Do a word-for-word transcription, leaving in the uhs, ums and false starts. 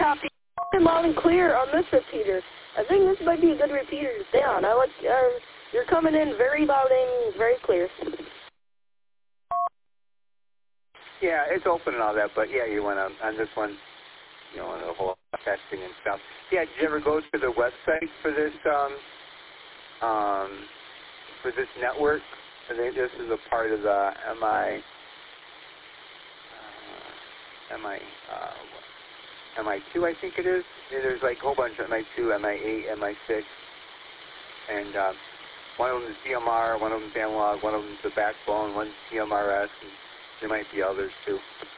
copy. Loud and clear on this repeater. I think this might be a good repeater to stay on. I like, uh, you're coming in very loud and very clear. Yeah, it's open and all that, but yeah, you went on, on this one, you know, on the whole testing and stuff. Yeah, did you ever go to the website for this, um, um, for this network? I think this is a part of the M I, uh, M I, uh, M I two, I think it is. Yeah, there's like a whole bunch of M I two, M I eight, M I six, and um, one of them is D M R, one of them is analog, one of them is the backbone, one's T M R S, and there might be others too.